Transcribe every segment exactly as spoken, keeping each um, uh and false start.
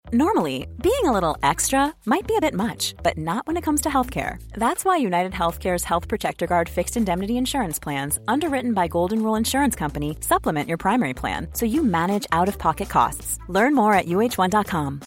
Normally, being a little extra might be a bit much, but not when it comes to healthcare. That's why United Healthcare's Health Protector Guard fixed indemnity insurance plans, underwritten by Golden Rule Insurance Company, supplement your primary plan so you manage out-of-pocket costs. Learn more at U H one dot com.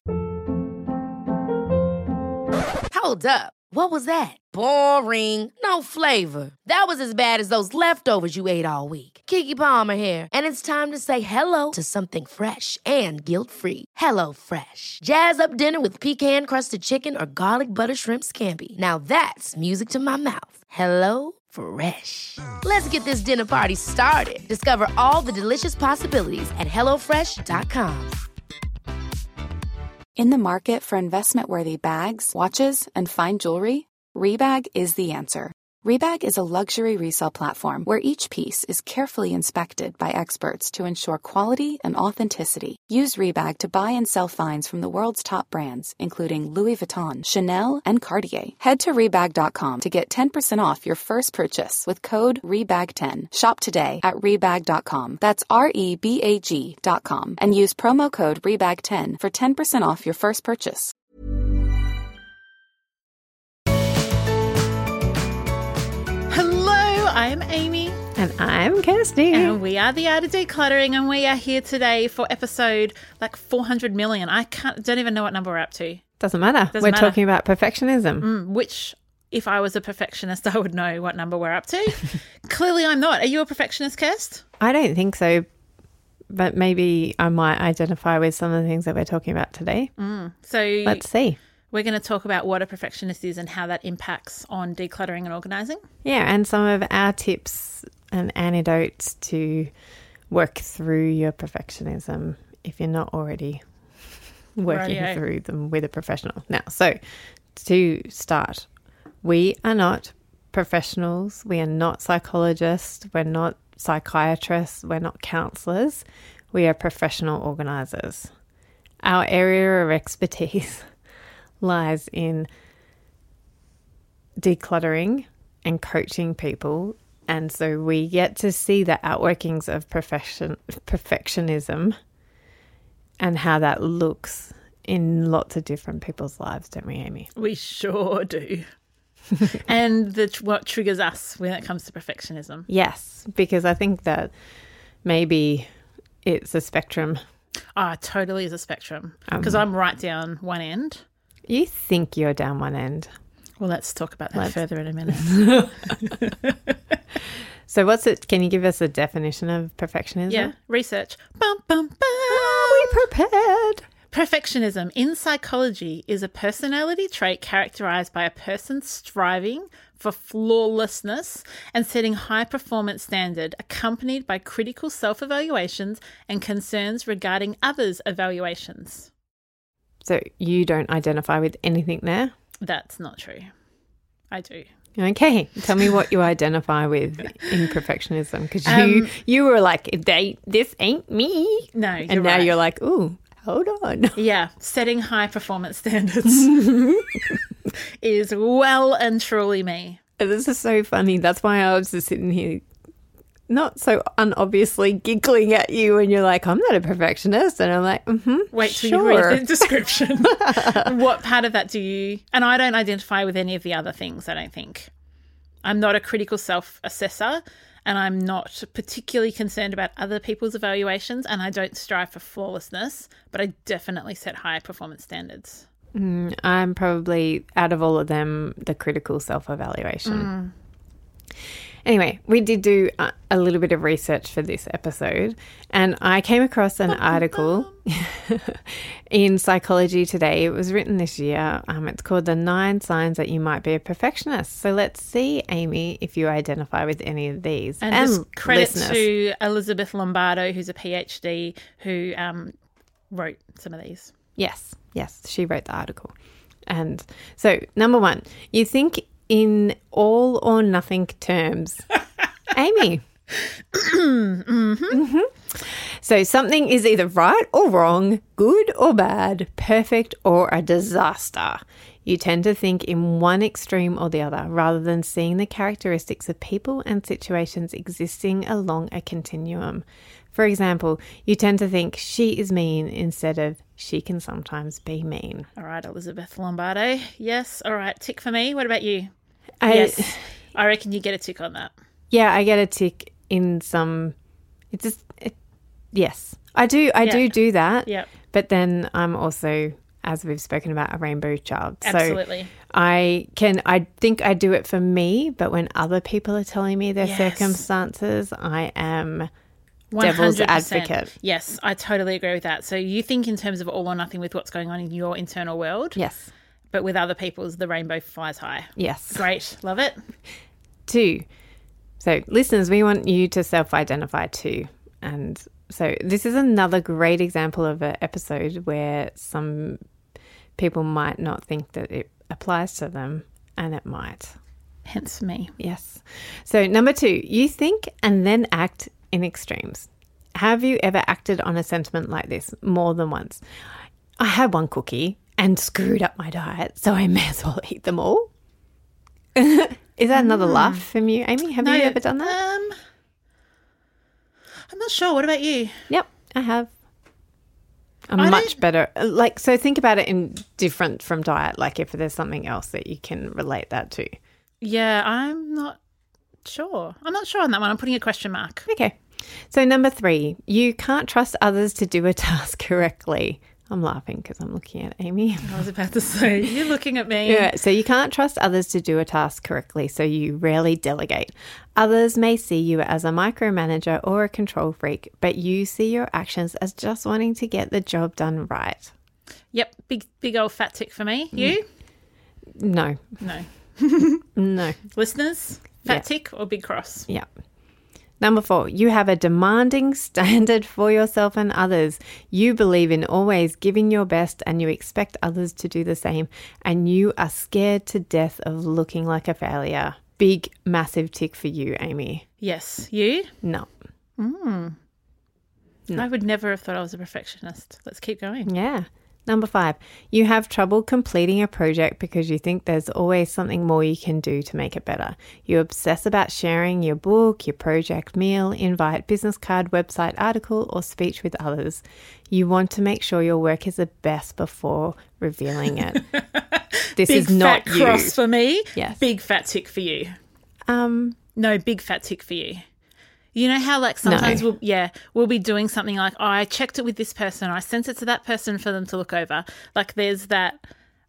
Hold up. What was that? Boring. No flavor. That was as bad as those leftovers you ate all week. Keke Palmer here, and it's time to say hello to something fresh and guilt-free. Hello Fresh. Jazz up dinner with pecan-crusted chicken or garlic butter shrimp scampi. Now that's music to my mouth. Hello Fresh. Let's get this dinner party started. Discover all the delicious possibilities at hello fresh dot com. In the market for investment-worthy bags, watches, and fine jewelry, Rebag is the answer. Rebag is a luxury resale platform where each piece is carefully inspected by experts to ensure quality and authenticity. Use Rebag to buy and sell finds from the world's top brands, including Louis Vuitton, Chanel, and Cartier. Head to Rebag dot com to get ten percent off your first purchase with code Rebag ten. Shop today at Rebag dot com. That's R E B A G dot com. And use promo code Rebag ten for ten percent off your first purchase. I'm Amy. And I'm Kirsty. And we are the Art of Decluttering, and we are here today for episode like four hundred million. I can't, don't even know what number we're up to. Doesn't matter. Doesn't we're matter. talking about perfectionism. Mm, which, if I was a perfectionist, I would know what number we're up to. Clearly I'm not. Are you a perfectionist, Kirst? I don't think so, but maybe I might identify with some of the things that we're talking about today. Mm. So let's see. We're going to talk about what a perfectionist is and how that impacts on decluttering and organising. Yeah, and some of our tips and antidotes to work through your perfectionism if you're not already working Radio. through them with a professional. Now, so to start, we are not professionals. We are not psychologists. We're not psychiatrists. We're not counsellors. We are professional organisers. Our area of expertise lies in decluttering and coaching people, and so we get to see the outworkings of perfection perfectionism and how that looks in lots of different people's lives, don't we, Amy? We sure do. And the, what triggers us when it comes to perfectionism. Yes, because I think that maybe it's a spectrum. Ah, oh, totally is a spectrum, because Um, I'm right down one end. You think you're down one end. Well, let's talk about that Let's- further in a minute. So what's it? Can you give us a definition of perfectionism? Yeah, research. Bum, bum, bum. Are we prepared? Perfectionism in psychology is a personality trait characterized by a person striving for flawlessness and setting high performance standard, accompanied by critical self-evaluations and concerns regarding others' evaluations. So you don't identify with anything there? That's not true. I do. Okay, tell me what you identify with in perfectionism, because you Um, you were like, if they this ain't me, No, you're and now right. you're like, ooh, hold on. Yeah, setting high performance standards is well and truly me. This is so funny. That's why I was just sitting here, not so unobviously giggling at you, and you're like, I'm not a perfectionist, and I'm like, mm-hmm. Wait till sure. you read the description. What part of that do you... And I don't identify with any of the other things, I don't think. I'm not a critical self-assessor, and I'm not particularly concerned about other people's evaluations, and I don't strive for flawlessness, but I definitely set high performance standards. Mm, I'm probably, out of all of them, the critical self-evaluation. Mm. Anyway, we did do a, a little bit of research for this episode, and I came across an article in Psychology Today. It was written this year. Um, it's called The Nine Signs That You Might Be a Perfectionist. So let's see, Amy, if you identify with any of these. And, And just credit listeners. to Elizabeth Lombardo, who's a PhD, who um, wrote some of these. Yes, yes, she wrote the article. And so, number one, you think in all or nothing terms. Amy. mm-hmm. Mm-hmm. So something is either right or wrong, good or bad, perfect or a disaster. You tend to think in one extreme or the other, rather than seeing the characteristics of people and situations existing along a continuum. For example, you tend to think she is mean instead of she can sometimes be mean. All right, Elizabeth Lombardo. Yes. All right, tick for me. What about you? I, yes. I reckon you get a tick on that. Yeah, I get a tick in some. It's just it, yes, I do. I Yeah. do do that. Yep. But then I'm also, as we've spoken about, a rainbow child. Absolutely. So I can. I think I do it for me, but when other people are telling me their Yes. circumstances, I am one hundred devil's percent. advocate. Yes, I totally agree with that. So you think in terms of all or nothing with what's going on in your internal world, Yes. but with other people's, the rainbow flies high. Yes. Great. Love it. Two. So listeners, we want you to self-identify too. And so this is another great example of an episode where some people might not think that it applies to them, and it might. Hence me. Yes. So number two, you think and then act in extremes. Have you ever acted on a sentiment like this more than once? I had one cookie and screwed up my diet, so I may as well eat them all. Is that another laugh from you, Amy? Have No, you ever done that? Um, I'm not sure. What about you? Yep, I have. I'm I much don't- better. Like, so think about it in different from diet, like if there's something else that you can relate that to. Yeah, I'm not sure. I'm not sure on that one. I'm putting a question mark. Okay. So number three, you can't trust others to do a task correctly. I'm laughing because I'm looking at Amy. I was about to say, you're looking at me. Yeah, so you can't trust others to do a task correctly, so you rarely delegate. Others may see you as a micromanager or a control freak, but you see your actions as just wanting to get the job done right. Yep, big big old fat tick for me. You? No, No. no. Listeners, fat Yeah. tick or big cross? Yeah. Number four, you have a demanding standard for yourself and others. You believe in always giving your best and you expect others to do the same. And you are scared to death of looking like a failure. Big, massive tick for you, Amy. Yes. You? No. I would never have thought I was a perfectionist. Let's keep going. Yeah. Number five, you have trouble completing a project because you think there's always something more you can do to make it better. You obsess about sharing your book, your project meal, invite, business card, website, article, or speech with others. You want to make sure your work is the best before revealing it. This Big is not fat you. cross for me. Yes. Big fat tick for you. Um, No, big fat tick for you. You know how like sometimes No. we'll yeah, we'll be doing something like, oh, I checked it with this person, or I sent it to that person for them to look over. Like there's that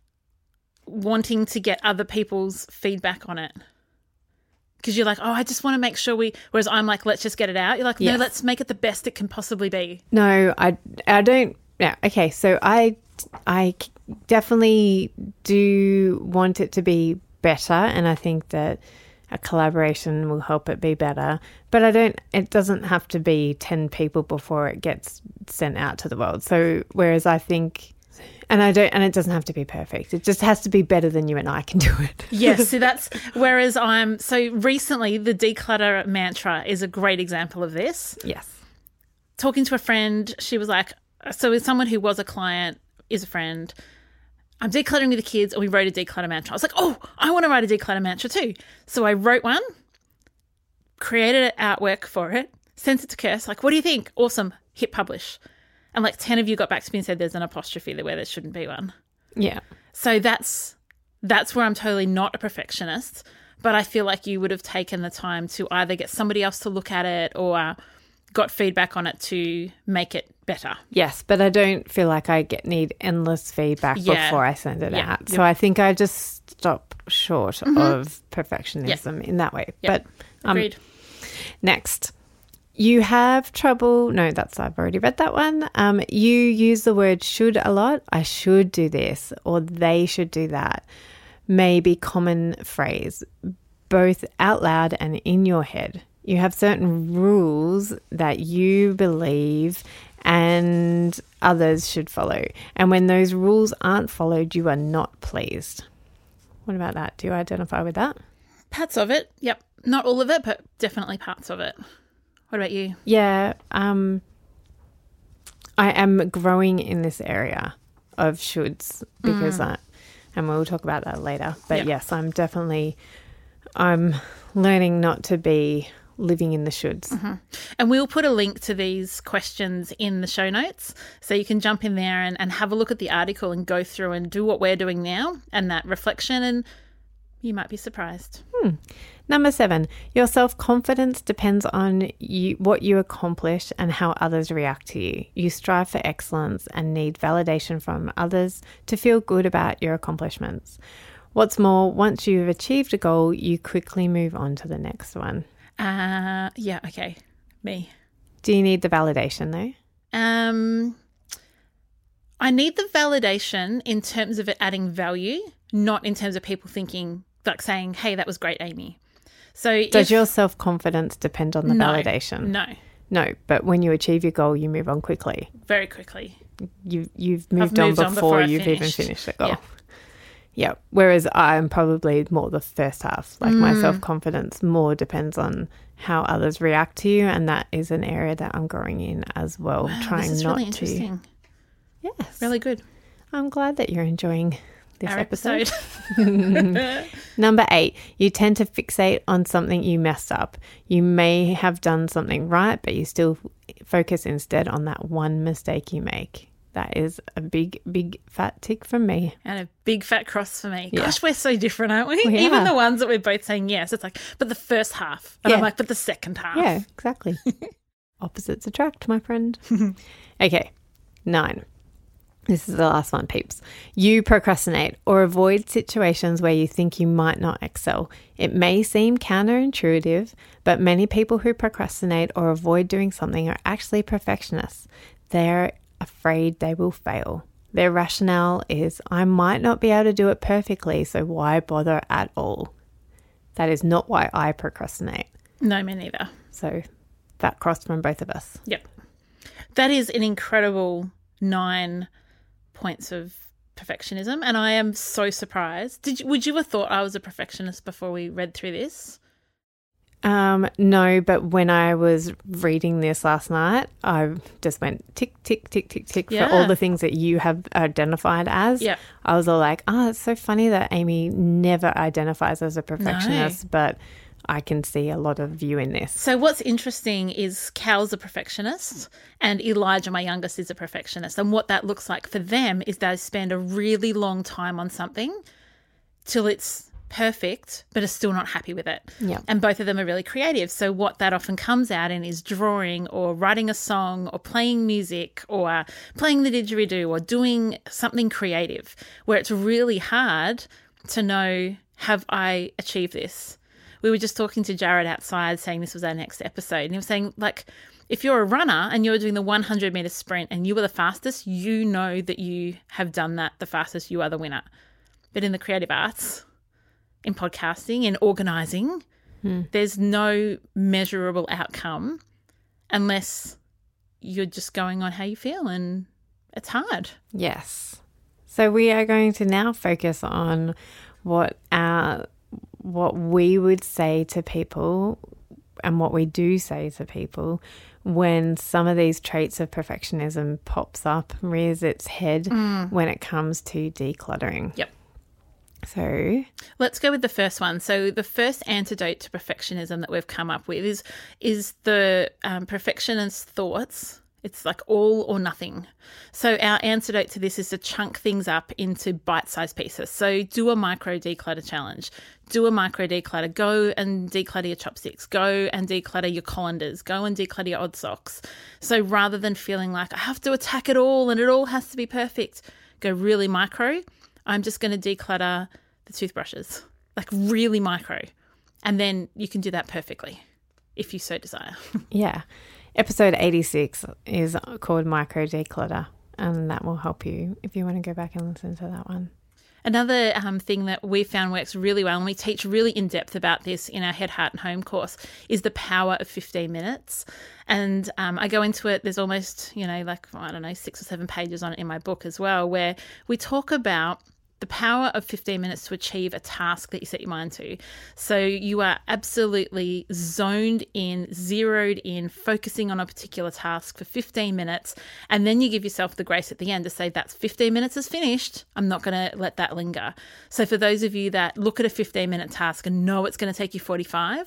wanting to get other people's feedback on it. Because you're like, oh, I just want to make sure we whereas I'm like, let's just get it out. You're like, no, Yes. let's make it the best it can possibly be. No, I, I don't. Yeah, okay. So I, I definitely do want it to be better, and I think that a collaboration will help it be better. But I don't. It doesn't have to be ten people before it gets sent out to the world. So whereas I think, and I don't, and it doesn't have to be perfect. It just has to be better than you and I can do it. Yes, so that's whereas I'm so recently the declutter mantra is a great example of this. Yes. Talking to a friend, she was like, so with someone who was a client, is a friend, I'm decluttering with the kids, and we wrote a declutter mantra. I was like, oh, I want to write a declutter mantra too. So I wrote one, created an artwork for it, sent it to Kirst, like, what do you think? Awesome, hit publish. And like ten of you got back to me and said there's an apostrophe there where there shouldn't be one. Yeah. So that's that's where I'm totally not a perfectionist, but I feel like you would have taken the time to either get somebody else to look at it or got feedback on it to make it better. Yes, but I don't feel like I get need endless feedback Yeah. before I send it Yeah. out. So I think I just stop short of perfectionism in that way. Yep. But um, Agreed. next, you have trouble. No, that's I've already read that one. Um, you use the word should a lot. I should do this, or they should do that. Maybe common phrase, both out loud and in your head. You have certain rules that you believe and others should follow. And when those rules aren't followed, you are not pleased. What about that? Do you identify with that? Parts of it, yep. Not all of it, but definitely parts of it. What about you? Yeah, um, I am growing in this area of shoulds because I, and we'll talk about that later. But Yep. yes, I'm definitely, I'm learning not to be living in the shoulds. Mm-hmm. And we'll put a link to these questions in the show notes, so you can jump in there and, and have a look at the article and go through and do what we're doing now and that reflection, and you might be surprised. Hmm. Number seven, your self-confidence depends on you, what you accomplish and how others react to you. You strive for excellence and need validation from others to feel good about your accomplishments. What's more, once you've achieved a goal, you quickly move on to the next one. Uh, yeah, okay, me. Do you need the validation though? Um, I need the validation in terms of it adding value, not in terms of people thinking, like saying, hey, that was great, Amy. So Does if, your self-confidence depend on the no, validation? No. No, but when you achieve your goal, you move on quickly. Very quickly. You, you've moved, moved on on before, before I you've finished. even finished the goal. Yeah. Yeah. Whereas I'm probably more the first half. Like Mm. my self-confidence more depends on how others react to you, and that is an area that I'm growing in as well, Wow, trying this is not really to. interesting. Yes. Really good. I'm glad that you're enjoying this Our episode. episode. Number eight, you tend to fixate on something you messed up. You may have done something right, but you still focus instead on that one mistake you make. That is a big, big fat tick from me. And a big fat cross for me. Yeah. Gosh, we're so different, aren't we? We Even are. the ones that we're both saying yes. It's like, but the first half. And I'm Yeah. like, but the second half. Yeah, exactly. Opposites attract, my friend. Okay, nine. This is the last one, peeps. You procrastinate or avoid situations where you think you might not excel. It may seem counterintuitive, but many people who procrastinate or avoid doing something are actually perfectionists. They're afraid they will fail. Their rationale is, I might not be able to do it perfectly, so why bother at all? That is not why I procrastinate. No, me neither. So that crossed from both of us. Yep. That is an incredible nine points of perfectionism, and I am so surprised. Did you, would you have thought I was a perfectionist before we read through this? Um, no, but when I was reading this last night, I just went tick, tick, tick, tick, tick Yeah. for all the things that you have identified as. Yep. I was all like, oh, it's so funny that Amy never identifies as a perfectionist, but I can see a lot of you in this. So what's interesting is Cal's a perfectionist and Elijah, my youngest, is a perfectionist. And what that looks like for them is they spend a really long time on something till it's perfect, but are still not happy with it. Yeah. And both of them are really creative. So what that often comes out in is drawing or writing a song or playing music or playing the didgeridoo or doing something creative where it's really hard to know, have I achieved this? We were just talking to Jared outside saying this was our next episode. And he was saying, like, if you're a runner and you're doing the one hundred meter sprint and you were the fastest, you know that you have done that the fastest, you are the winner. But in the creative arts, in podcasting, in organising, hmm. there's no measurable outcome unless you're just going on how you feel, and it's hard. Yes. So we are going to now focus on what our what we would say to people and what we do say to people when some of these traits of perfectionism pops up, rears its head mm. when it comes to decluttering. Yep. So let's go with the first one. So the first antidote to perfectionism that we've come up with is is the um, perfectionist thoughts. It's like all or nothing. So our antidote to this is to chunk things up into bite-sized pieces. So do a micro declutter challenge. Do a micro declutter. Go and declutter your chopsticks. Go and declutter your colanders. Go and declutter your odd socks. So rather than feeling like I have to attack it all and it all has to be perfect, go really micro. I'm just going to declutter the toothbrushes, like really micro. And then you can do that perfectly if you so desire. Yeah. Episode eighty-six is called Micro Declutter, and that will help you if you want to go back and listen to that one. Another um, thing that we found works really well, and we teach really in depth about this in our Head, Heart and Home course, is the power of fifteen minutes. And um, I go into it, there's almost, you know, like, I don't know, six or seven pages on it in my book as well, where we talk about the power of fifteen minutes to achieve a task that you set your mind to. So you are absolutely zoned in, zeroed in, focusing on a particular task for fifteen minutes. And then you give yourself the grace at the end to say, that's fifteen minutes is finished. I'm not going to let that linger. So for those of you that look at a fifteen minute task and know it's going to take you forty-five,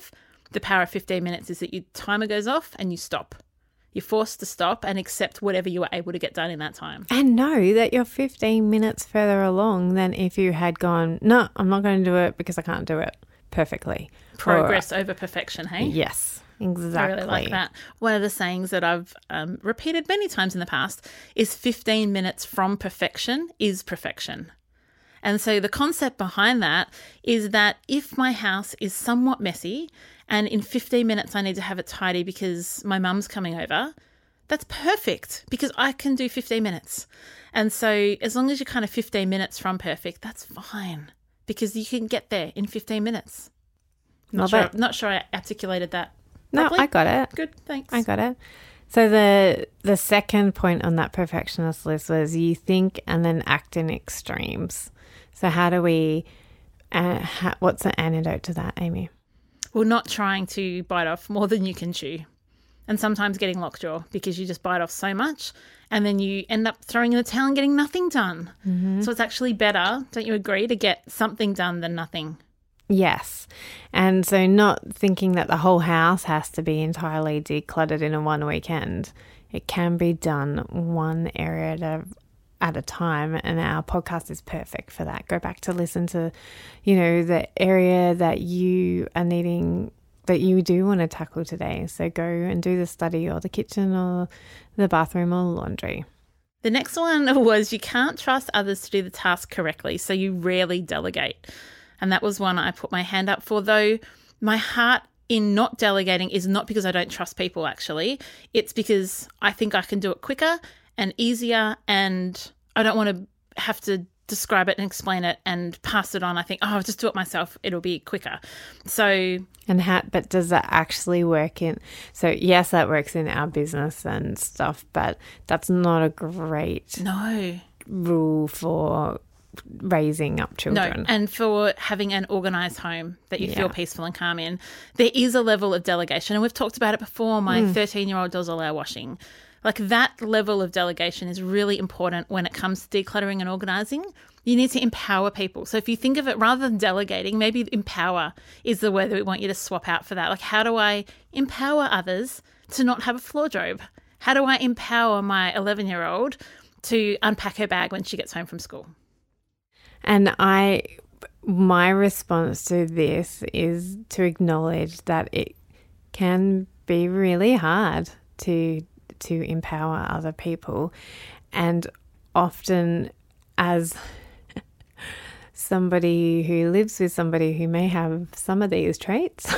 the power of fifteen minutes is that your timer goes off and you stop. You're forced to stop and accept whatever you were able to get done in that time. And know that you're fifteen minutes further along than if you had gone, no, I'm not going to do it because I can't do it perfectly. Progress or, over perfection, hey? Yes, exactly. I really like that. One of the sayings that I've um, repeated many times in the past is fifteen minutes from perfection is perfection. And so the concept behind that is that if my house is somewhat messy and in fifteen minutes I need to have it tidy because my mum's coming over, that's perfect because I can do fifteen minutes. And so as long as you're kind of fifteen minutes from perfect, that's fine because you can get there in fifteen minutes. Not, sure, not sure I articulated that properly. No, I got it. Good, thanks. I got it. So the the second point on that perfectionist list was you think and then act in extremes. So how do we, uh, ha, what's the antidote to that, Amy? Well, not trying to bite off more than you can chew. And sometimes getting lockjaw because you just bite off so much and then you end up throwing in the towel and getting nothing done. Mm-hmm. So it's actually better, don't you agree, to get something done than nothing? Yes. And so not thinking that the whole house has to be entirely decluttered in a one weekend. It can be done one area at a, at a time, and our podcast is perfect for that. Go back to listen to, you know, the area that you are needing, that you do want to tackle today. So go and do the study or the kitchen or the bathroom or laundry. The next one was you can't trust others to do the task correctly, so you rarely delegate. And that was one I put my hand up for, though my heart in not delegating is not because I don't trust people, actually. It's because I think I can do it quicker and easier, and I don't want to have to describe it and explain it and pass it on. I think, oh, I'll just do it myself. It'll be quicker. So... And how, but does that actually work in, so yes, that works in our business and stuff, but that's not a great no rule for raising up children. No, and for having an organised home that you yeah. feel peaceful and calm in. There is a level of delegation, and we've talked about it before. My thirteen-year-old does all our washing. Like, that level of delegation is really important when it comes to decluttering and organising. You need to empower people. So if you think of it, rather than delegating, maybe empower is the word that we want you to swap out for that. Like, how do I empower others to not have a wardrobe? How do I empower my eleven-year-old to unpack her bag when she gets home from school? And I, my response to this is to acknowledge that it can be really hard to to empower other people, and often as somebody who lives with somebody who may have some of these traits,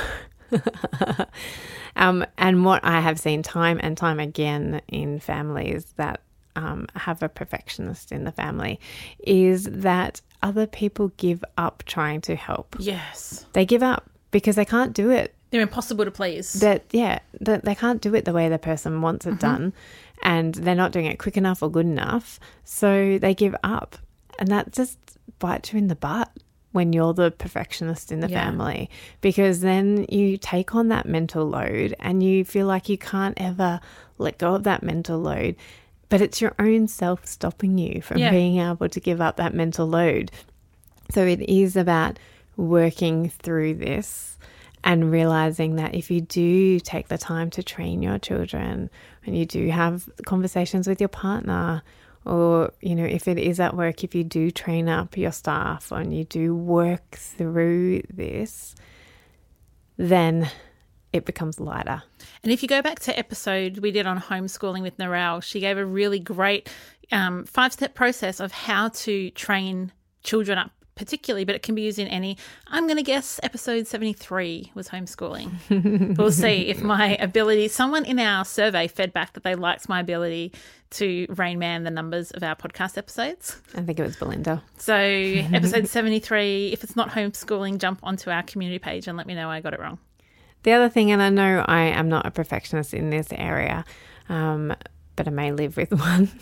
um, and what I have seen time and time again in families that um, have a perfectionist in the family is that other people give up trying to help. Yes. They give up because they can't do it. They're impossible to please. That yeah, that they can't do it the way the person wants it mm-hmm. done, and they're not doing it quick enough or good enough, so they give up. And that just bites you in the butt when you're the perfectionist in the yeah. family, because then you take on that mental load and you feel like you can't ever let go of that mental load. But it's your own self stopping you from yeah. being able to give up that mental load. So it is about working through this and realizing that if you do take the time to train your children and you do have conversations with your partner, or, you know, if it is at work, if you do train up your staff and you do work through this, then it becomes lighter. And if you go back to episode we did on homeschooling with Narelle, she gave a really great um, five-step process of how to train children up particularly, but it can be used in any. I'm going to guess episode seventy-three was homeschooling. We'll see if my ability, someone in our survey fed back that they liked my ability to Rain Man the numbers of our podcast episodes. I think it was Belinda. So episode seventy-three, if it's not homeschooling, jump onto our community page and let me know I got it wrong. The other thing, and I know I am not a perfectionist in this area, um, but I may live with one,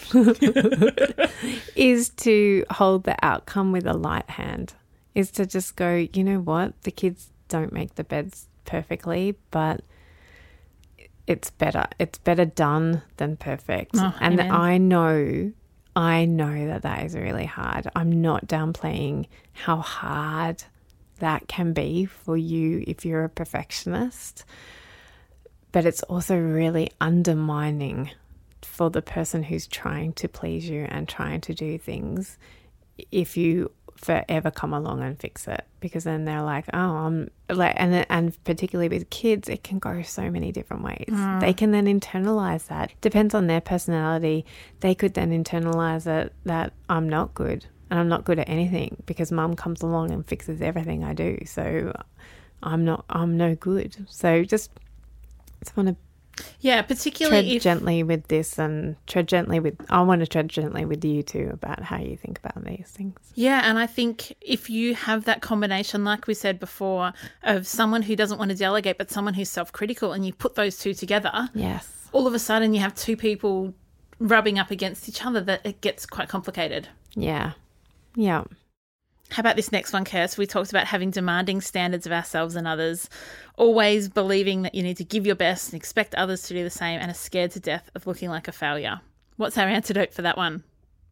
is to hold the outcome with a light hand, is to just go, you know what, the kids don't make the beds perfectly, but it's better. It's better done than perfect. Oh, and amen. I know, I know that that is really hard. I'm not downplaying how hard that can be for you if you're a perfectionist. But it's also really undermining for the person who's trying to please you and trying to do things if you forever come along and fix it, because then they're like, oh, I'm like, and and particularly with kids, it can go so many different ways. Mm. They can then internalize that. Depends on their personality. They could then internalize it that I'm not good and I'm not good at anything because mum comes along and fixes everything I do. So I'm not, I'm no good. So just, just want to Yeah, particularly tread if, gently with this and tread gently with, I want to tread gently with you too about how you think about these things. Yeah, and I think if you have that combination, like we said before, of someone who doesn't want to delegate but someone who's self-critical, and you put those two together, yes, all of a sudden you have two people rubbing up against each other, that it gets quite complicated. Yeah, yeah. How about this next one, Kirst? We talked about having demanding standards of ourselves and others, always believing that you need to give your best and expect others to do the same, and are scared to death of looking like a failure. What's our antidote for that one?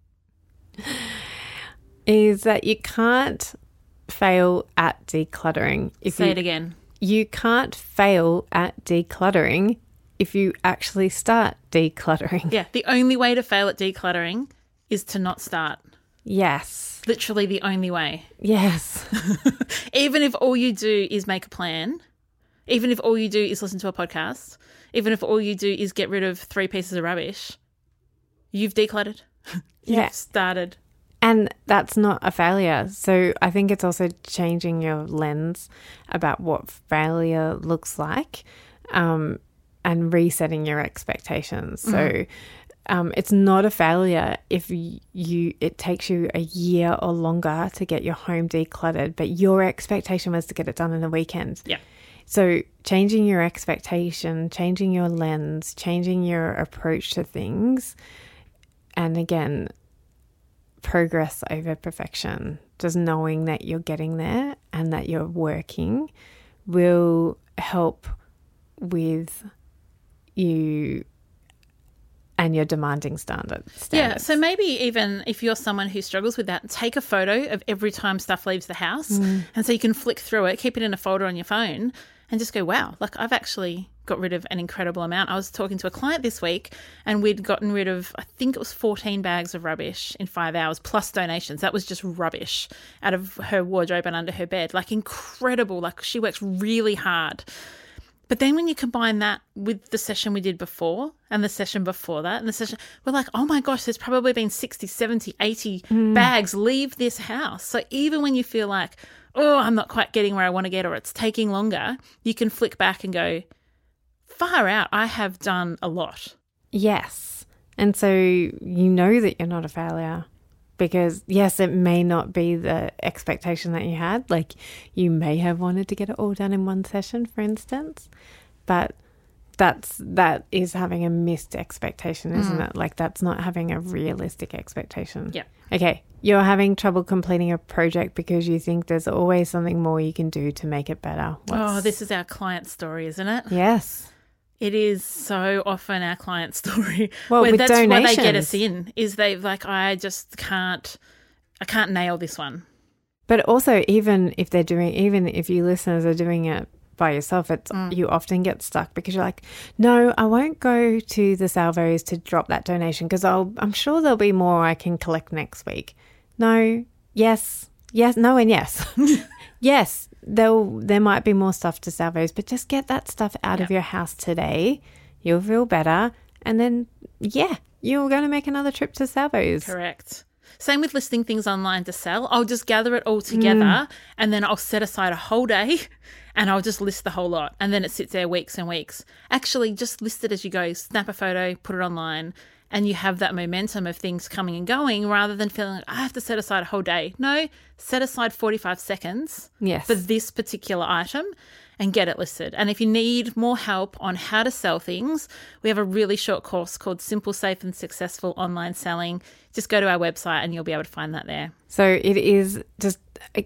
Is that you can't fail at decluttering. If Say you, it again. You can't fail at decluttering if you actually start decluttering. Yeah, the only way to fail at decluttering is to not start. Yes. Literally the only way. Yes. Even if all you do is make a plan, even if all you do is listen to a podcast, even if all you do is get rid of three pieces of rubbish, you've decluttered. You've Yeah. started. And that's not a failure. So I think it's also changing your lens about what failure looks like, um, and resetting your expectations. Mm-hmm. So Um, it's not a failure if you, you it takes you a year or longer to get your home decluttered, but your expectation was to get it done in a weekend. Yeah. So changing your expectation, changing your lens, changing your approach to things, and again, progress over perfection, just knowing that you're getting there and that you're working will help with you and your demanding standard standards. Yeah, so maybe even if you're someone who struggles with that, take a photo of every time stuff leaves the house, mm. and so you can flick through it, keep it in a folder on your phone, and just go, wow, like I've actually got rid of an incredible amount. I was talking to a client this week and we'd gotten rid of, I think it was fourteen bags of rubbish in five hours plus donations. That was just rubbish out of her wardrobe and under her bed. Like incredible. Like she works really hard. But then when you combine that with the session we did before and the session before that and the session, we're like, oh my gosh, there's probably been sixty, seventy, eighty mm. bags leave this house. So even when you feel like, oh, I'm not quite getting where I want to get or it's taking longer, you can flick back and go, far out, I have done a lot. Yes. And so you know that you're not a failure. Because, yes, it may not be the expectation that you had. Like, you may have wanted to get it all done in one session, for instance. But that's, that is having a missed expectation, isn't mm. it? Like, that's not having a realistic expectation. Yeah. Okay, you're having trouble completing a project because you think there's always something more you can do to make it better. What's... Oh, this is our client story, isn't it? Yes. It is so often our client story. Well, with that's donations. why they get us in, is they've like, I just can't, I can't nail this one. But also, even if they're doing, even if you listeners are doing it by yourself, it's mm. you often get stuck because you're like, no, I won't go to the Salvos to drop that donation because I'll, I'm sure there'll be more I can collect next week. No, yes, yes, no, and yes, yes. There'll, there might be more stuff to Salvos, but just get that stuff out yep. of your house today. You'll feel better. And then, yeah, you're going to make another trip to Salvos. Correct. Same with listing things online to sell. I'll just gather it all together mm. and then I'll set aside a whole day and I'll just list the whole lot. And then it sits there weeks and weeks. Actually, just list it as you go. Snap a photo, put it online, and you have that momentum of things coming and going rather than feeling like I have to set aside a whole day. No, set aside forty-five seconds yes. for this particular item and get it listed. And if you need more help on how to sell things, we have a really short course called Simple, Safe and Successful Online Selling. Just go to our website and you'll be able to find that there. So it is just,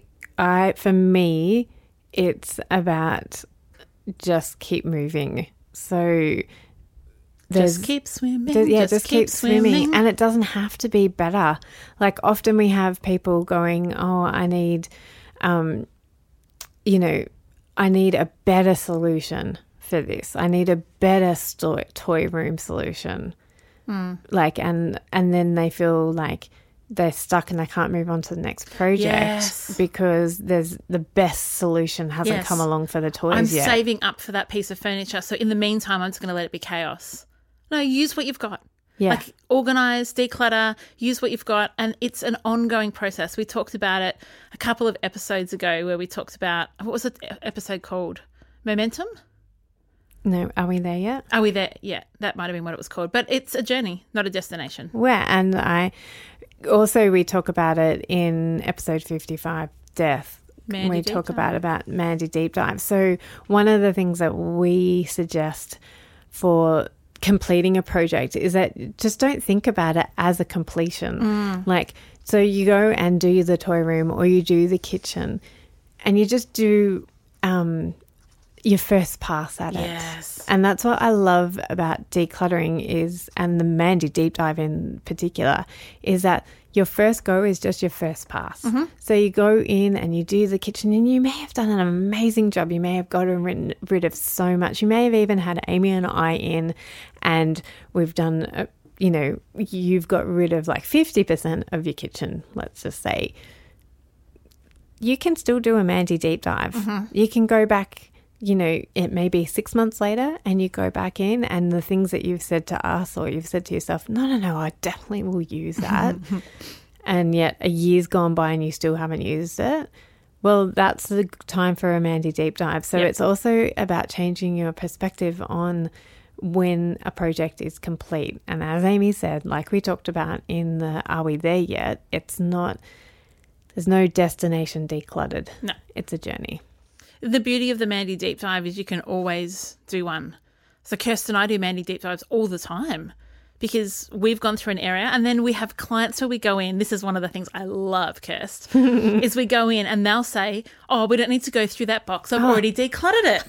I for me, it's about just keep moving. So There's, just keep swimming. Yeah, just, just keep, keep swimming. swimming. And it doesn't have to be better. Like often we have people going, oh, I need, um, you know, I need a better solution for this. I need a better sto- toy room solution. Mm. Like, and and then they feel like they're stuck and they can't move on to the next project Yes. because there's the best solution hasn't Yes. come along for the toys I'm yet. saving up for that piece of furniture. So in the meantime, I'm just going to let it be chaos. No, use what you've got. Yeah. Like organize, declutter, use what you've got. And it's an ongoing process. We talked about it a couple of episodes ago where we talked about, what was the episode called? Momentum? No, are we there yet? Are we there? Yeah, that might have been what it was called. But it's a journey, not a destination. Where and I also we talk about it in episode fifty-five, Death. Mandy we Deep talk Dive. about about Mandy Deep Dive. So one of the things that we suggest for completing a project is that just don't think about it as a completion. Mm. Like, so you go and do the toy room or you do the kitchen and you just do um, your first pass at it. Yes. And that's what I love about decluttering is, and the Mandy Deep Dive in particular, is that your first go is just your first pass. Mm-hmm. So you go in and you do the kitchen and you may have done an amazing job. You may have gotten rid, rid of so much. You may have even had Amy and I in and we've done, a, you know, you've got rid of like fifty percent of your kitchen, let's just say. You can still do a Mandy Deep Dive. Mm-hmm. You can go back, you know, it may be six months later and you go back in and the things that you've said to us or you've said to yourself, no, no, no, I definitely will use that. And yet a year's gone by and you still haven't used it. Well, that's the time for a Mandy Deep Dive. So Yep. it's also about changing your perspective on when a project is complete. And as Amy said, like we talked about in the Are We There Yet? It's not, there's no destination decluttered. No. It's a journey. The beauty of the Mandy Deep Dive is you can always do one. So Kirsten and I do Mandy Deep Dives all the time because we've gone through an area and then we have clients where we go in. This is one of the things I love, Kirst, is we go in and they'll say, oh, we don't need to go through that box. I've Oh. already decluttered it.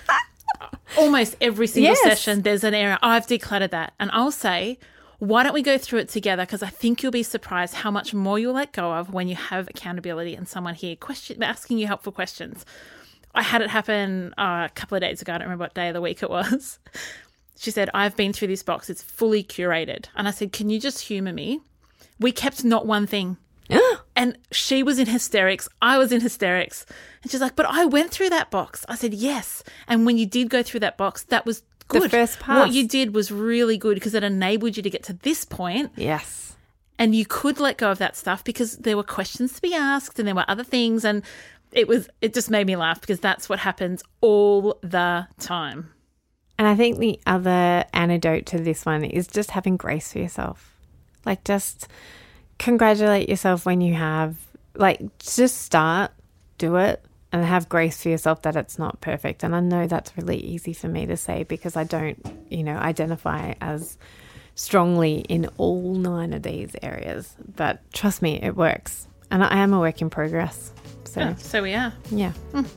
Almost every single Yes. session there's an area. I've decluttered that. And I'll say, why don't we go through it together? Because I think you'll be surprised how much more you'll let go of when you have accountability and someone here question, asking you helpful questions. I had it happen uh, a couple of days ago. I don't remember what day of the week it was. She said, I've been through this box. It's fully curated. And I said, can you just humour me? We kept not one thing. And she was in hysterics. I was in hysterics. And she's like, but I went through that box. I said, yes. And when you did go through that box, that was good. The first pass. What you did was really good because it enabled you to get to this point. Yes. And you could let go of that stuff because there were questions to be asked and there were other things. And it was, it just made me laugh because that's what happens all the time. And I think the other antidote to this one is just having grace for yourself. Like, just congratulate yourself when you have, like, just start, do it, and have grace for yourself that it's not perfect. And I know that's really easy for me to say because I don't, you know, identify as strongly in all nine of these areas. But trust me, it works. And I am a work in progress. So, Oh, so we are. yeah.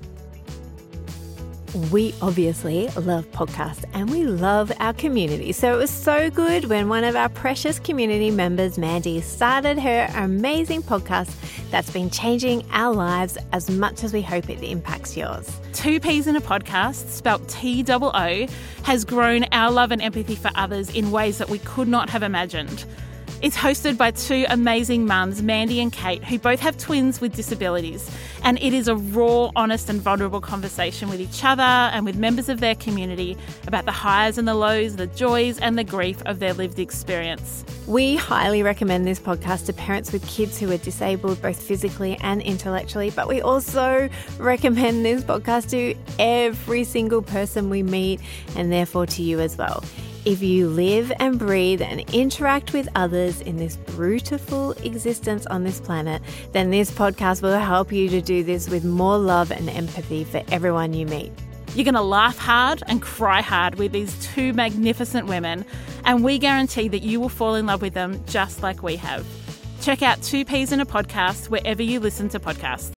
We obviously love podcasts and we love our community. So it was so good when one of our precious community members, Mandy, started her amazing podcast that's been changing our lives as much as we hope it impacts yours. Two Peas in a Podcast, spelt T O O, has grown our love and empathy for others in ways that we could not have imagined. It's hosted by two amazing mums, Mandy and Kate, who both have twins with disabilities. And it is a raw, honest and vulnerable conversation with each other and with members of their community about the highs and the lows, the joys and the grief of their lived experience. We highly recommend this podcast to parents with kids who are disabled both physically and intellectually, but we also recommend this podcast to every single person we meet and therefore to you as well. If you live and breathe and interact with others in this beautiful existence on this planet, then this podcast will help you to do this with more love and empathy for everyone you meet. You're going to laugh hard and cry hard with these two magnificent women, and we guarantee that you will fall in love with them just like we have. Check out Two Peas in a Podcast wherever you listen to podcasts.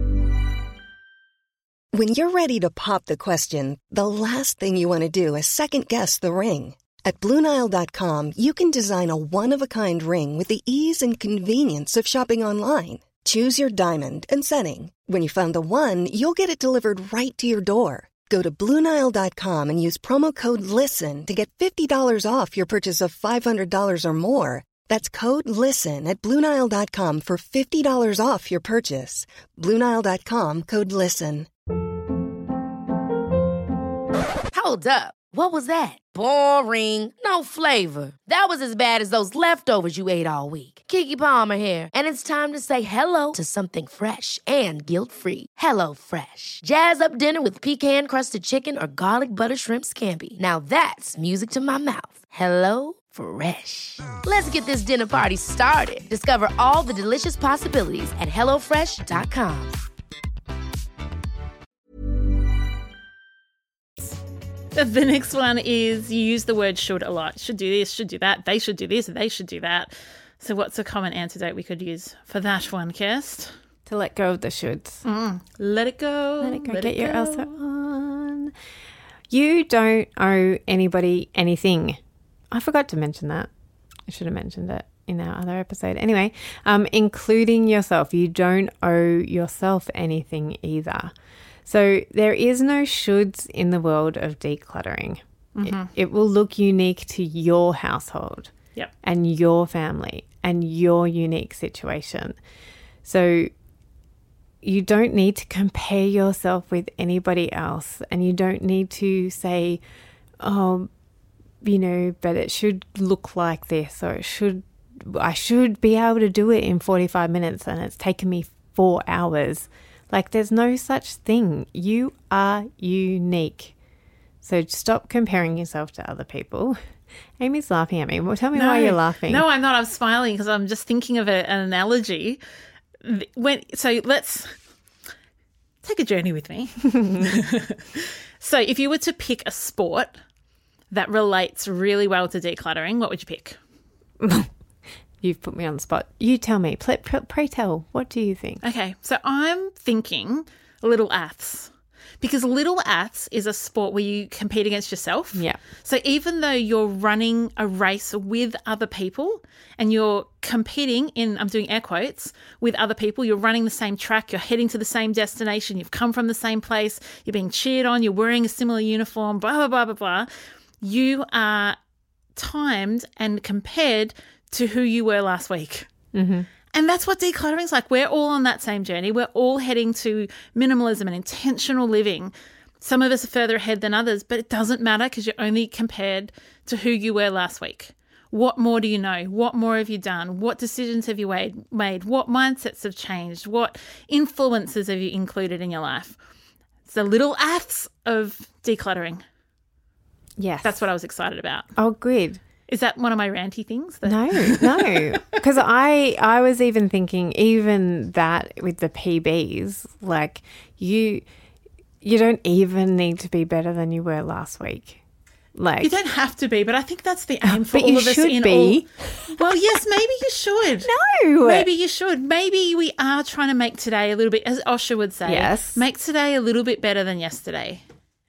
When you're ready to pop the question, the last thing you want to do is second-guess the ring. At Blue Nile dot com, you can design a one-of-a-kind ring with the ease and convenience of shopping online. Choose your diamond and setting. When you find the one, you'll get it delivered right to your door. Go to Blue Nile dot com and use promo code LISTEN to get fifty dollars off your purchase of five hundred dollars or more. That's code LISTEN at Blue Nile dot com for fifty dollars off your purchase. Blue Nile dot com, code LISTEN. Hold up. What was that? Boring. No flavor. That was as bad as those leftovers you ate all week. Keke Palmer here, and it's time to say hello to something fresh and guilt-free. Hello Fresh. Jazz up dinner with pecan-crusted chicken or garlic butter shrimp scampi. Now that's music to my mouth. Hello Fresh. Let's get this dinner party started. Discover all the delicious possibilities at hello fresh dot com. The next one is you use the word should a lot. Should do this, should do that. They should do this, they should do that. So what's a common antidote we could use for that one, Kirst? To let go of the shoulds. Mm. Let it go. Let it go. Let Get it your go. Elsa on. You don't owe anybody anything. I forgot to mention that. I should have mentioned it in our other episode. Anyway, um, including yourself. You don't owe yourself anything either. So there is no shoulds in the world of decluttering. Mm-hmm. It, it will look unique to your household Yep. and your family and your unique situation. So you don't need to compare yourself with anybody else, and you don't need to say, oh, you know, but it should look like this, or it should, I should be able to do it in forty-five minutes and it's taken me four hours. Like, there's no such thing. You are unique. So stop comparing yourself to other people. Amy's laughing at me. Well, tell me No. why you're laughing. No, I'm not. I'm smiling because I'm just thinking of a, an analogy. When so let's take a journey with me. So if you were to pick a sport that relates really well to decluttering, what would you pick? You've put me on the spot. You tell me. Pray, pray tell. What do you think? Okay, so I'm thinking Little Aths. Because Little Aths is a sport where you compete against yourself. Yeah. So even though you're running a race with other people and you're competing in, I'm doing air quotes, with other people, you're running the same track, you're heading to the same destination, you've come from the same place, you're being cheered on, you're wearing a similar uniform, blah, blah, blah, blah, blah. You are timed and compared to who you were last week. Mm-hmm. And that's what decluttering is like. We're all on that same journey. We're all heading to minimalism and intentional living. Some of us are further ahead than others, but it doesn't matter because you're only compared to who you were last week. What more do you know? What more have you done? What decisions have you made? What mindsets have changed? What influences have you included in your life? It's the little acts of decluttering. Yes. That's what I was excited about. Oh, good. Is that one of my ranty things? That- No, no. Because I, I was even thinking, even that with the P Bs, like you, you don't even need to be better than you were last week. Like You don't have to be, but I think that's the aim for But all you of us should in be. all. Well, yes, maybe you should. No. Maybe you should. Maybe we are trying to make today a little bit, as Osher would say, Yes. make today a little bit better than yesterday.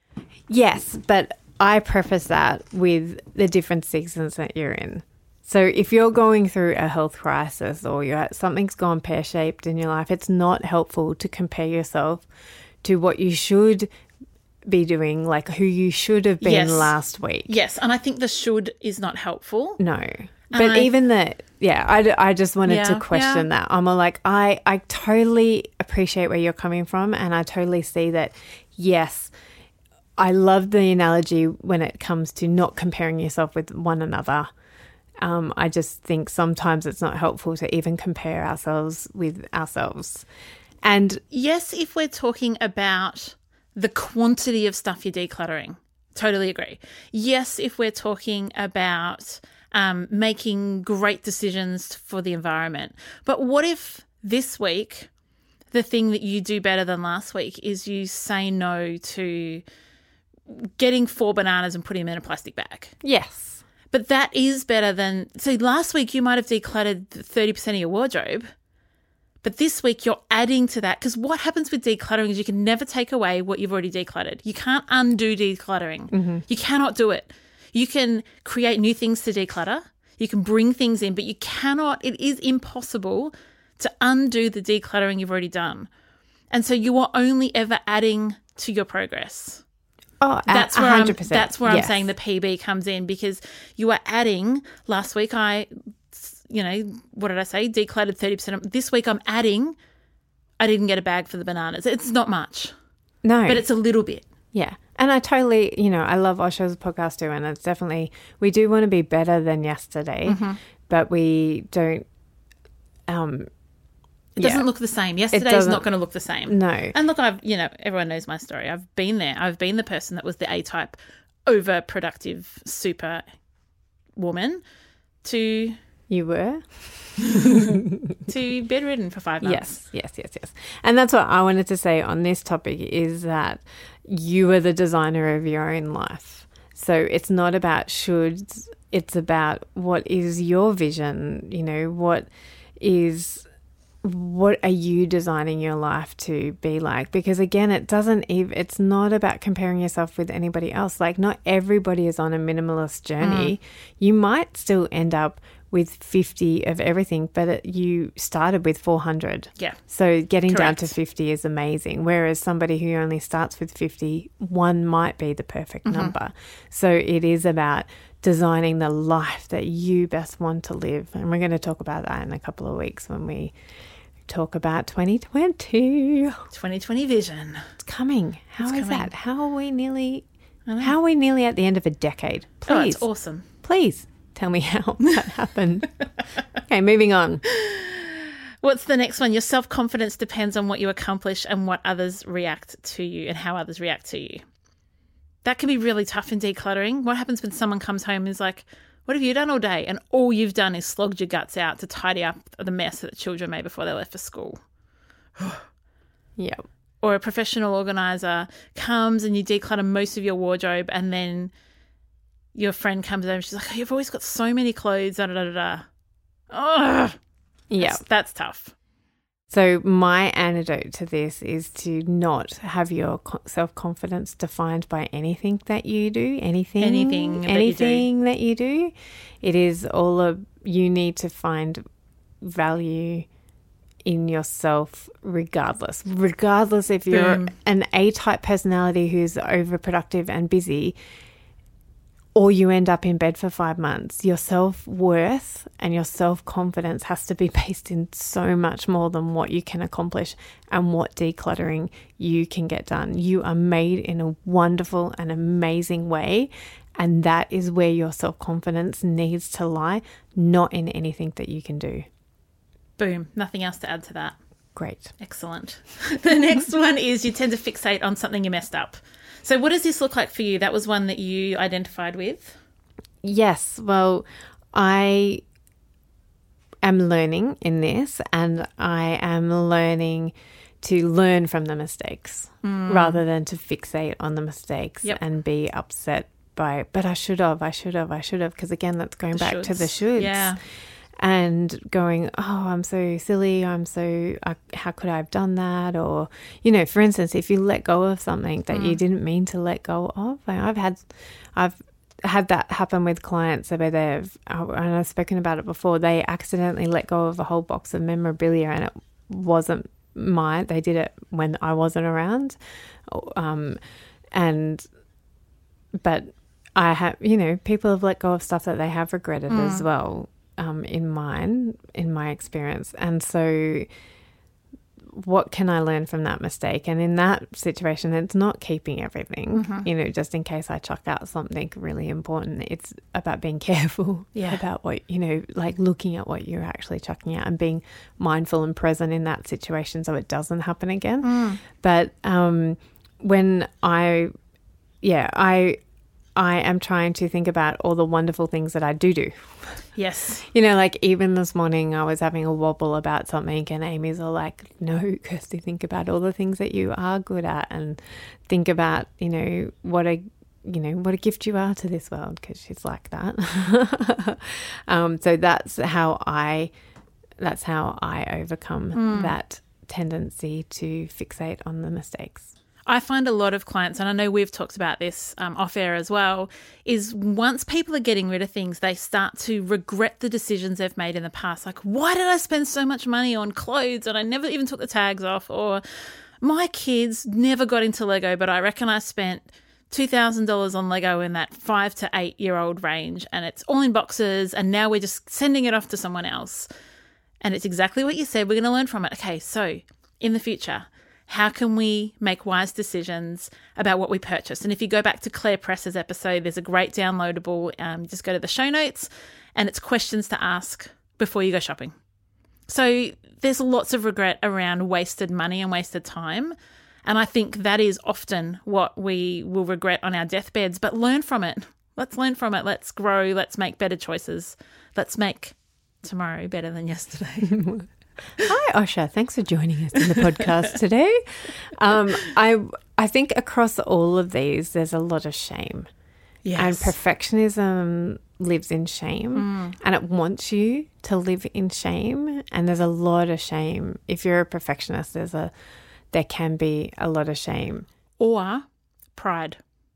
Yes, but I preface that with the different seasons that you're in. So if you're going through a health crisis or you're something's gone pear-shaped in your life, it's not helpful to compare yourself to what you should be doing, like who you should have been Yes. last week. Yes, and I think the should is not helpful. No. But I- even the, yeah, I, I just wanted Yeah, to question yeah. that. I'm all like, I, I totally appreciate where you're coming from, and I totally see that, yes, I love the analogy when it comes to not comparing yourself with one another. Um, I just think sometimes it's not helpful to even compare ourselves with ourselves. And Yes, if we're talking about the quantity of stuff you're decluttering. Totally agree. Yes, if we're talking about um, making great decisions for the environment. But what if this week the thing that you do better than last week is you say no to getting four bananas and putting them in a plastic bag? yes, But that is better than, so last week you might have decluttered thirty percent of your wardrobe, but this week you're adding to that, because what happens with decluttering is you can never take away what you've already decluttered. You can't undo decluttering. Mm-hmm. You cannot do it. You can create new things to declutter. You can bring things in, but you cannot, it is impossible to undo the decluttering you've already done. And so you are only ever adding to your progress. Oh, that's where one hundred I'm, percent. that's where Yes. I'm saying the P B comes in, because you are adding. Last week I, you know, what did I say? Decluttered thirty percent. This week I'm adding, I didn't get a bag for the bananas. It's not much, No. but it's a little bit. Yeah. And I totally, you know, I love Osho's podcast too, and it's definitely, we do want to be better than yesterday, Mm-hmm. but we don't, um, It yeah. doesn't look the same. Yesterday's doesn't- not going to look the same. No. And look, I've, you know, everyone knows my story. I've been there. I've been the person that was the A-type, overproductive, super woman to You were? to bedridden for five months. Yes, yes, yes, yes. And that's what I wanted to say on this topic, is that you are the designer of your own life. So it's not about shoulds, it's about what is your vision, you know, what is what are you designing your life to be like? Because again, it doesn't even, it's not about comparing yourself with anybody else. Like, not everybody is on a minimalist journey. Mm. You might still end up with fifty of everything, but it, you started with four hundred. Yeah. So getting down Correct. to fifty is amazing. Whereas somebody who only starts with fifty, one might be the perfect Mm-hmm. number. So it is about designing the life that you best want to live. And we're going to talk about that in a couple of weeks when we talk about twenty twenty. twenty twenty vision. It's coming. How It's is coming. that? How are we nearly I know. how are we nearly at the end of a decade? Oh, Please. it's awesome. Please tell me how that happened. Okay, moving on. What's the next one? Your self-confidence depends on what you accomplish and what others react to you and how others react to you. That can be really tough in decluttering. What happens when someone comes home and is like, what have you done all day? And all you've done is slogged your guts out to tidy up the mess that the children made before they left for school. Yeah. Or a professional organizer comes and you declutter most of your wardrobe, and then your friend comes over and she's like, oh, you've always got so many clothes, da da da da. Ugh. Yeah. That's, that's tough. So my antidote to this is to not have your co- self-confidence defined by anything that you do, anything, Anything that you do. anything that you do. It is all of, you need to find value in yourself regardless. Regardless if you're Boom. an A-type personality who's overproductive and busy, or you end up in bed for five months, your self-worth and your self-confidence has to be based in so much more than what you can accomplish and what decluttering you can get done. You are made in a wonderful and amazing way, and that is where your self-confidence needs to lie, not in anything that you can do. Boom. Nothing else to add to that. Great. Excellent. The next one is you tend to fixate on something you messed up. So what does this look like for you? That was one that you identified with. Yes. Well, I am learning in this, and I am learning to learn from the mistakes rather than to fixate on the mistakes Yep. and be upset by, but I should have, I should have, I should have. Because again, that's going The back to the shoulds. shoulds. Yeah. And going, oh, I'm so silly. I'm so, uh, how could I have done that? Or, you know, for instance, if you let go of something that you didn't mean to let go of. I've had, I've had that happen with clients where they've, and I've spoken about it before, they accidentally let go of a whole box of memorabilia and it wasn't mine. They did it when I wasn't around. Um, and, but I have, you know, people have let go of stuff that they have regretted Mm. as well. Um, in mine, in my experience. And so what can I learn from that mistake? And in that situation, it's not keeping everything, Mm-hmm. you know, just in case I chuck out something really important. It's about being careful Yeah. about what, you know, like looking at what you're actually chucking out and being mindful and present in that situation so it doesn't happen again. Mm. But um, when I, yeah, I, I am trying to think about all the wonderful things that I do do. Yes. You know, like even this morning I was having a wobble about something and Amy's all like, no, Kirsty, think about all the things that you are good at and think about, you know, what a, you know, what a gift you are to this world, because she's like that. um, so that's how I, that's how I overcome Mm. that tendency to fixate on the mistakes. I find a lot of clients, and I know we've talked about this um, off air as well, is once people are getting rid of things, they start to regret the decisions they've made in the past. Like, why did I spend so much money on clothes and I never even took the tags off? Or my kids never got into Lego, but I reckon I spent two thousand dollars on Lego in that five to eight year old range, and it's all in boxes, and now we're just sending it off to someone else. And it's exactly what you said. We're going to learn from it. Okay, so in the future, how can we make wise decisions about what we purchase? And if you go back to Claire Press's episode, there's a great downloadable. Um, just go to the show notes, and it's questions to ask before you go shopping. So there's lots of regret around wasted money and wasted time. And I think that is often what we will regret on our deathbeds, but learn from it. Let's learn from it. Let's grow. Let's make better choices. Let's make tomorrow better than yesterday. Hi, Osha. Thanks for joining us in the podcast today. Um, I I think across all of these, there's a lot of shame. Yes. And perfectionism lives in shame, mm. and it wants you to live in shame. And there's a lot of shame. If you're a perfectionist, there's a there can be a lot of shame. Or pride.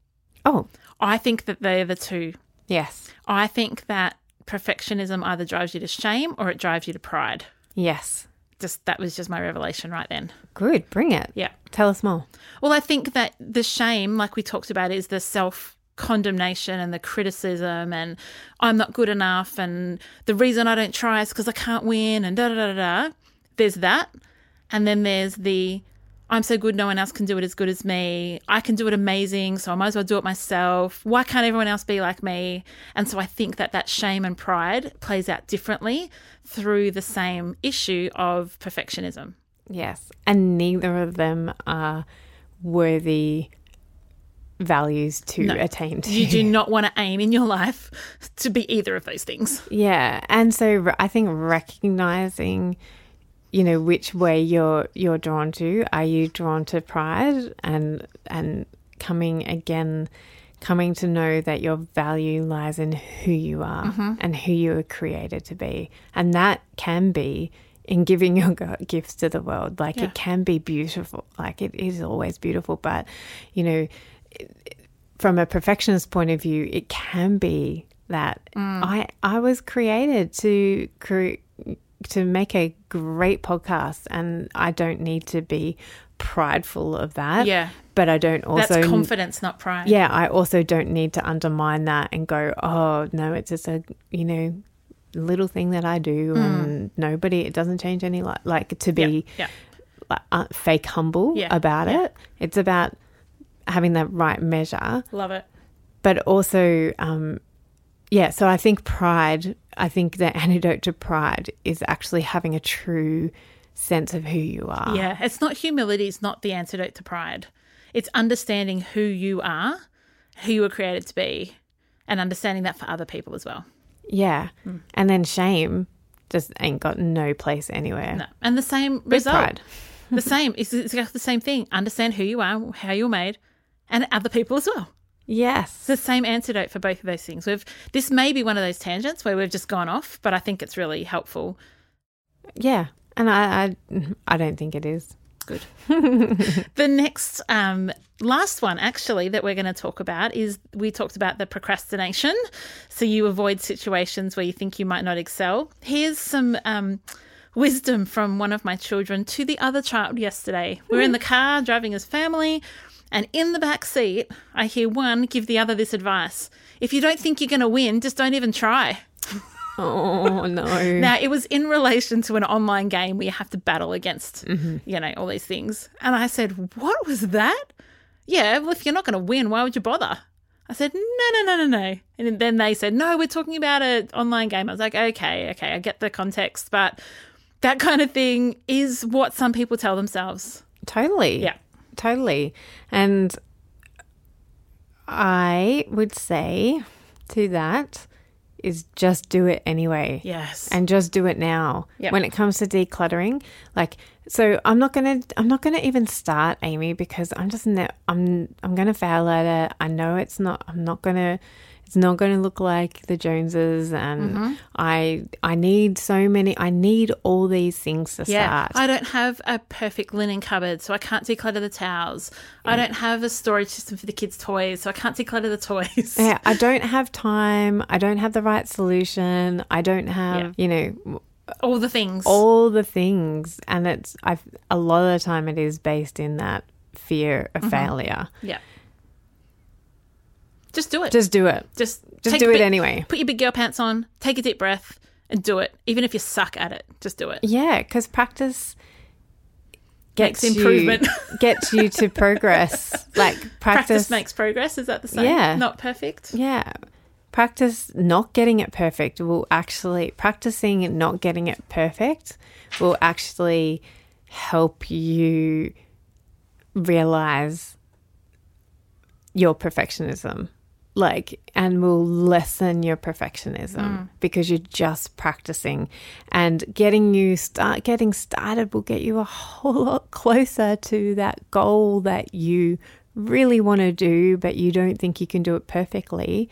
Oh. I think that they're the two. Yes. I think that perfectionism either drives you to shame or it drives you to pride. Yes. Just that was just my revelation right then. Good. Bring it. Yeah. Tell us more. Well, I think that the shame, like we talked about, is the self-condemnation and the criticism and I'm not good enough and the reason I don't try is because I can't win and da-da-da-da-da. There's that. And then there's the I'm so good, no one else can do it as good as me. I can do it amazing, so I might as well do it myself. Why can't everyone else be like me? And so I think that that shame and pride plays out differently through the same issue of perfectionism. Yes, and neither of them are worthy values to no, attain to. You do not want to aim in your life to be either of those things. Yeah, and so I think recognizing, you know, which way you're you're drawn to. Are you drawn to pride and and coming again, coming to know that your value lies in who you are mm-hmm. and who you were created to be, and that can be in giving your gifts to the world. Like yeah. it can be beautiful. Like it is always beautiful, but you know, from a perfectionist point of view, it can be that mm. I I was created to create. to make a great podcast, and I don't need to be prideful of that. Yeah. But I don't also... That's confidence, not pride. Yeah, I also don't need to undermine that and go, oh, no, it's just a, you know, little thing that I do mm. and nobody, it doesn't change any, like, like to be yeah. Yeah. Uh, fake humble yeah. about yeah. it. It's about having the right measure. Love it. But also... um Yeah, so I think pride, I think the antidote to pride is actually having a true sense of who you are. Yeah, it's not humility, it's not the antidote to pride. It's understanding who you are, who you were created to be, and understanding that for other people as well. Yeah, mm. and then shame just ain't got no place anywhere. No, and the same With result. Pride. The same, it's, it's the same thing. Understand who you are, how you're made, and other people as well. Yes. It's the same antidote for both of those things. We've This may be one of those tangents where we've just gone off, but I think it's really helpful. Yeah, and I I, I don't think it is. Good. The next, um, last one actually that we're going to talk about is we talked about the procrastination. So you avoid situations where you think you might not excel. Here's some um, wisdom from one of my children to the other child yesterday. We were in the car driving as family. And in the back seat, I hear one give the other this advice. If you don't think you're going to win, just don't even try. Oh, no. Now, it was in relation to an online game where you have to battle against, mm-hmm. you know, all these things. And I said, what was that? Yeah, well, if you're not going to win, why would you bother? I said, no, no, no, no, no. And then they said, no, we're talking about an online game. I was like, okay, okay, I get the context. But that kind of thing is what some people tell themselves. Totally. Yeah. Totally. And I would say to that is just do it anyway. Yes. And just do it now. Yep. When it comes to decluttering, like, so I'm not going to I'm not going to even start, Amy, because I'm just ne- I'm I'm going to fail at it. I know it's not I'm not going to It's not going to look like the Joneses, and Mm-hmm. I I need so many. I need all these things to Yeah, start. I don't have a perfect linen cupboard, so I can't declutter the towels. I don't have a storage system for the kids' toys, so I can't declutter the toys. Yeah, I don't have time. I don't have the right solution. I don't have, you know, All the things. all the things, and it's I've a lot of the time it is based in that fear of failure. Yeah. Just do it. Just do it. Just, Just take do a it bit- anyway. Put your big girl pants on, take a deep breath, and do it. Even if you suck at it, just do it. Yeah, because practice Makes gets improvement. you gets you to progress. Like practice, Practice makes progress. Is that the same? Yeah. Not perfect. Yeah. Practice not getting it perfect will actually, practicing not getting it perfect will actually help you realize your perfectionism. Like, and will lessen your perfectionism Mm. because you're just practicing, and getting you start getting started will get you a whole lot closer to that goal that you really want to do, but you don't think you can do it perfectly.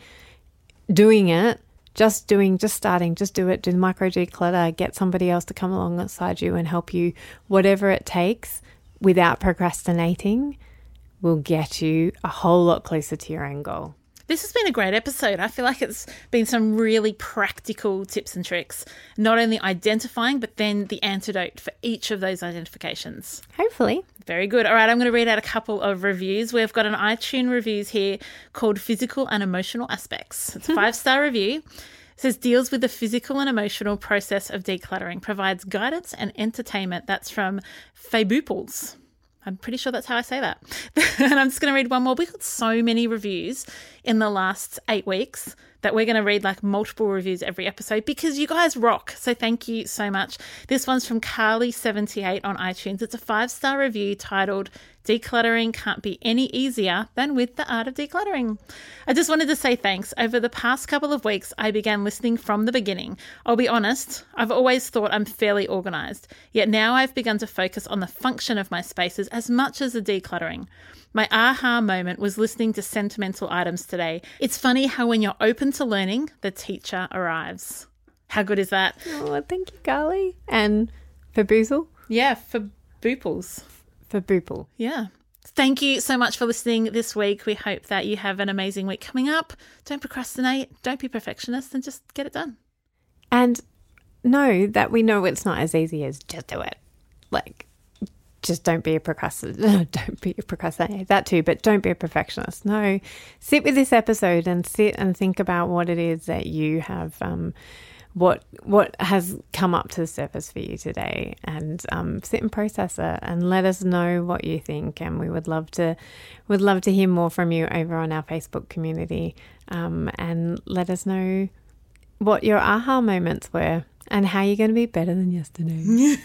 Doing it, just doing, just starting, just do it, do the micro declutter, get somebody else to come alongside you and help you, whatever it takes, without procrastinating, will get you a whole lot closer to your end goal. This has been a great episode. I feel like it's been some really practical tips and tricks, not only identifying, but then the antidote for each of those identifications. Hopefully. Very good. All right, I'm going to read out a couple of reviews. We've got an iTunes reviews here called Physical and Emotional Aspects. It's a five-star review. It says, deals with the physical and emotional process of decluttering, provides guidance and entertainment. That's from Fabooples. I'm pretty sure that's how I say that. And I'm just going to read one more. We've got so many reviews in the last eight weeks that we're going to read like multiple reviews every episode because you guys rock. So thank you so much. This one's from Carly seventy-eight on iTunes. It's a five-star review titled Decluttering Can't Be Any Easier Than With the Art of Decluttering. I just wanted to say thanks. Over the past couple of weeks, I began listening from the beginning. I'll be honest, I've always thought I'm fairly organised, yet now I've begun to focus on the function of my spaces as much as the decluttering. My aha moment was listening to Sentimental Items today. It's funny how when you're open to learning, the teacher arrives. How good is that? Oh, thank you, Carly. And for Boozle? Yeah, for Booples. For Boople. Yeah. Thank you so much for listening this week. We hope that you have an amazing week coming up. Don't procrastinate. Don't be perfectionist and just get it done. And know that we know it's not as easy as just do it. Like, just don't be a procrastinator. Don't be a procrastinator. That too, but don't be a perfectionist. No, sit with this episode and sit and think about what it is that you have, um, what what has come up to the surface for you today, and um, sit and process it and let us know what you think. And we would love to, would love to hear more from you over on our Facebook community, um, and let us know what your aha moments were and how you're going to be better than yesterday.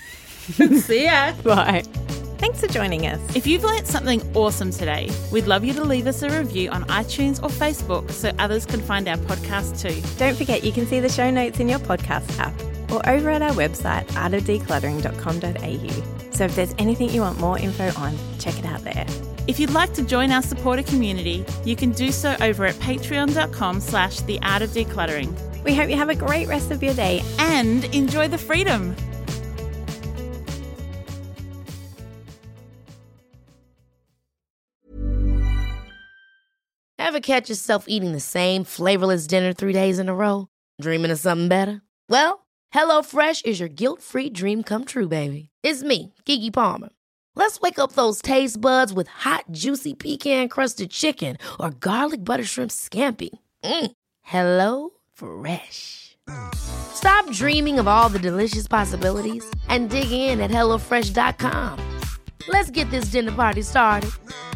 See ya. Bye. Thanks for joining us. If you've learnt something awesome today, we'd love you to leave us a review on iTunes or Facebook so others can find our podcast too. Don't forget you can see the show notes in your podcast app or over at our website, art of decluttering dot com dot a u. So if there's anything you want more info on, check it out there. If you'd like to join our supporter community, you can do so over at patreon.com slash the art of decluttering. We hope you have a great rest of your day. And enjoy the freedom. Ever catch yourself eating the same flavorless dinner three days in a row? Dreaming of something better? Well, HelloFresh is your guilt-free dream come true, baby. It's me, Keke Palmer. Let's wake up those taste buds with hot, juicy pecan-crusted chicken or garlic butter shrimp scampi. Mm. Hello Fresh. Stop dreaming of all the delicious possibilities and dig in at hello fresh dot com. Let's get this dinner party started.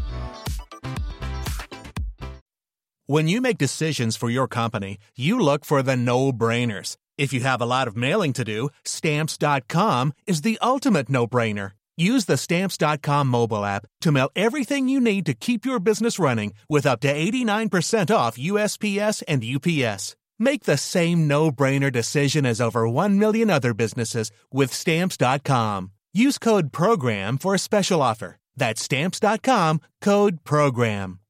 When you make decisions for your company, you look for the no-brainers. If you have a lot of mailing to do, Stamps dot com is the ultimate no-brainer. Use the Stamps dot com mobile app to mail everything you need to keep your business running with up to eighty-nine percent off U S P S and U P S. Make the same no-brainer decision as over one million other businesses with Stamps dot com. Use code PROGRAM for a special offer. That's Stamps dot com, code PROGRAM.